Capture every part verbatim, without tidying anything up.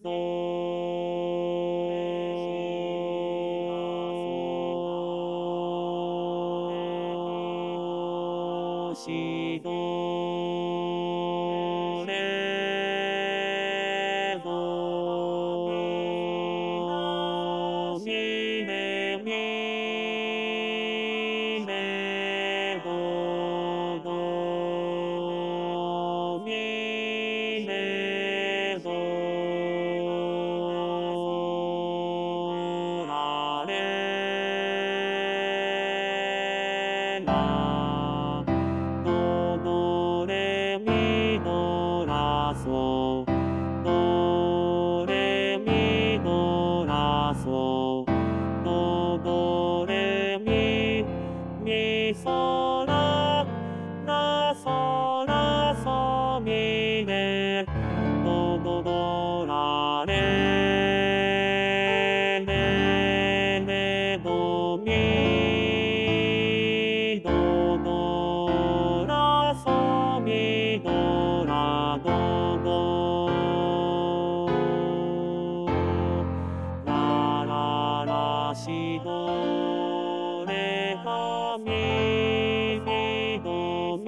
しどれどみれみれどどみれどられなドドレミドラソドレミドラソドドレミミソララソラソミレドドドラレレレドミドドラソミドラドドラララシドレファミミドミ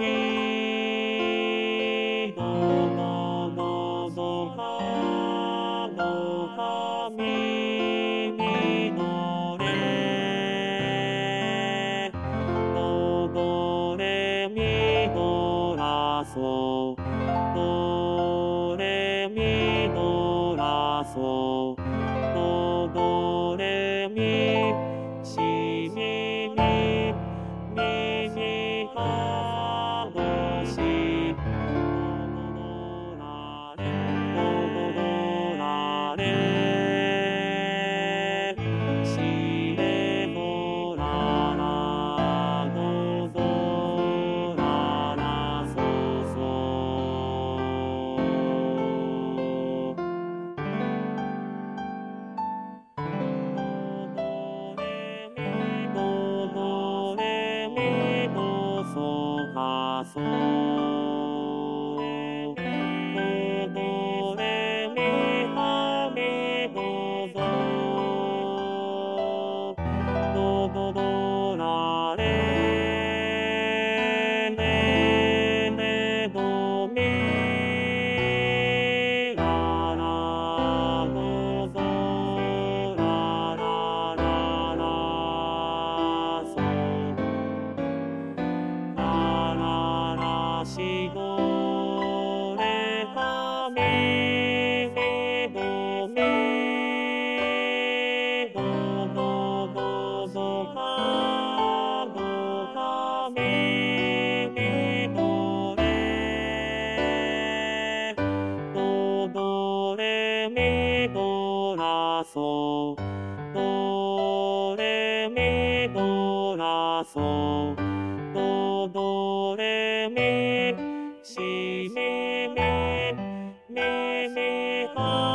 ドドドドファドファミミドレドドレミドラソドレミドラソドドレミシミミミミファドシドドラレドドラレシレドララドドララソソドドレミドソファソドドレミファミドドドドドラレレレドミララドドララララソラララシドレファミミドミドドドドファドファミミドレドドレミドラソドレミドラソドドレミシミミミミファ